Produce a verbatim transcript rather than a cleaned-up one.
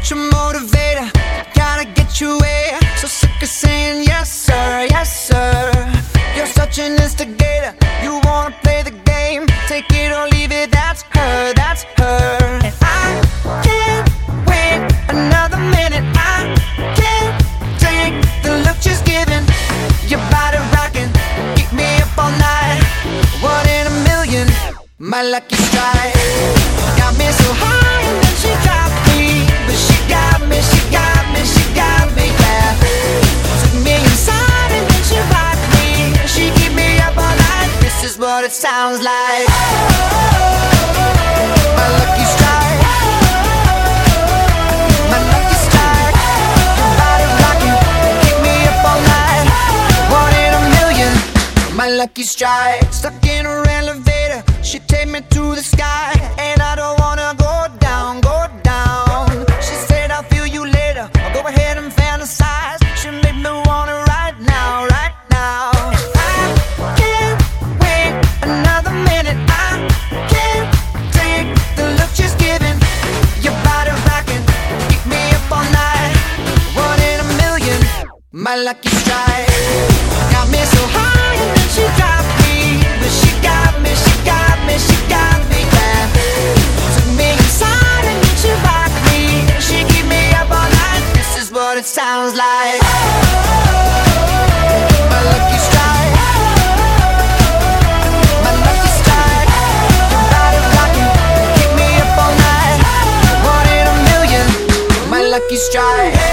such a motivator, gotta get you way. So sick of saying yes sir, yes sir. You're such an instigator, you wanna play the game. Take it or leave it, that's her, that's her. And I can't wait another minute. I can't take the look she's giving. Your body rocking, keep me up all night. One in a million, my lucky strike. Got me so high and then she dropped me. But she got me, she got me, she got me, yeah. Took me inside and then she rocked me. She keep me up all night, this is what it sounds like. My lucky strike, my lucky strike. Your body rocking, keep me up all night. One in a million, my lucky strike. Stuck in her elevator, she take me to the sky. And I don't wanna go down, go down. She said I'll feel you later, I'll go ahead and fantasize. She made me want it right now, right now. And I can't wait another minute. I can't take the look she's giving. Your body rocking, keep me up all night. One in a million, my lucky strike. Got me so high and then she dropped me. But she got me, she got me, she got me, yeah. Took me inside and then she rocked me. She keep me up all night, this is what it sounds like. My lucky strike, my lucky strike. Your body rocking, keep me up all night. One in a million, my lucky strike.